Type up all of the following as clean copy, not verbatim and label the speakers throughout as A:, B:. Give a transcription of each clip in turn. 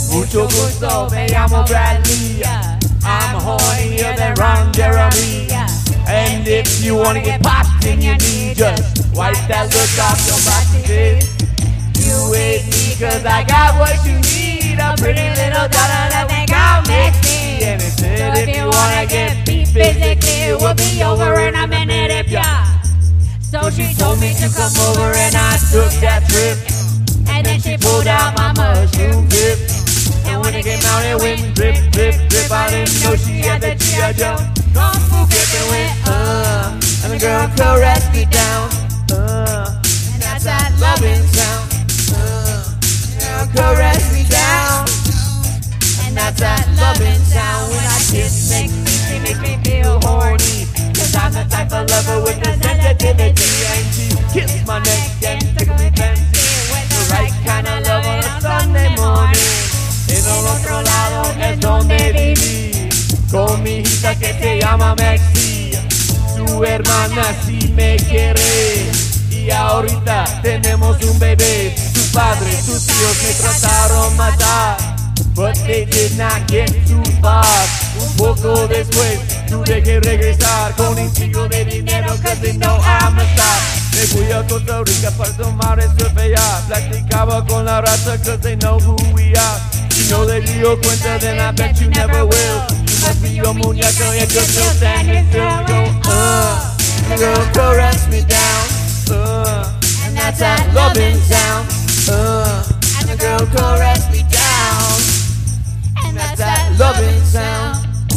A: Mucho gusto, me llamo Bradley. I'm hornier than Ron Jeremy. And if you wanna get popped in your knee, just wipe that look off your boxy face. You with me cause I got what you need. A pretty little daughter that think I'll make me. And it said if you wanna get beat physically, it will be over in a minute if ya. So she told me to come over and I took that trip. And then she pulled out my mushroom dip. And when it came out it went drip, drip, drip. I didn't know she had the G.I. Joe Kung Fu grip and went and the girl caressed me down and that's that loving sound. Girl caressed me down and that's that loving sound. When I kiss she makes me feel horny. Cause I'm the type of lover with the sensitivity. And she kissed my neck and tickled me fancy with the right kind of love on a Sunday morning. En el otro lado es donde viví con mi hija que se llama Maxi. Su hermana sí me quiere y ahorita tenemos un bebé. Sus padres, sus tíos me trataron matar, but they did not get too far. Un poco después tuve que regresar con un chico de dinero cause they know I'm a star. Me fui a Costa Rica para tomar el surfe ya. Platicaba con la raza cause they know who we are. You know they dio cuenta, then I bet you never will. You must be your muñeco and you're still standing still. Go, the girl caress me down, and that's that loving sound. And the girl caress me down, and that's that loving sound.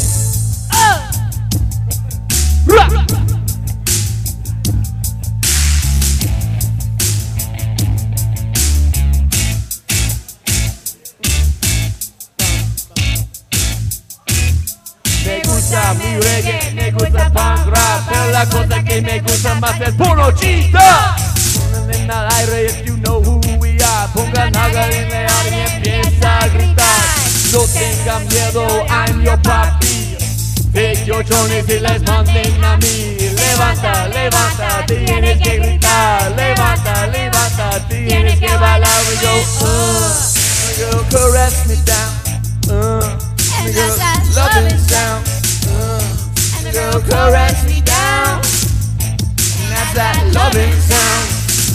A: Me gusta mi reggae, me gusta punk rap, pero la cosa que me gusta más es puro chiste. En el aire if you know who we are. Pongan algo en el aire y empieza a gritar. No tengan miedo, I'm your papi. Take your chones y les manden a mí. Levanta, levanta, tienes que gritar. Levanta, levanta, tienes que bailar. We go, girl caress me down, and the girl loving sound, and the girl caress me down, and that's that loving sound.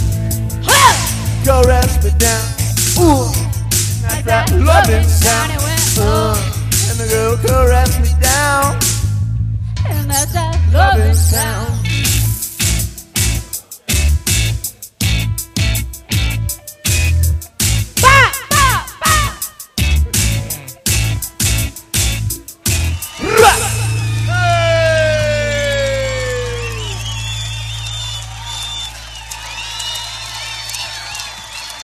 A: Caress me down, that's that loving sound. And the girl caress me down, and that's that loving sound.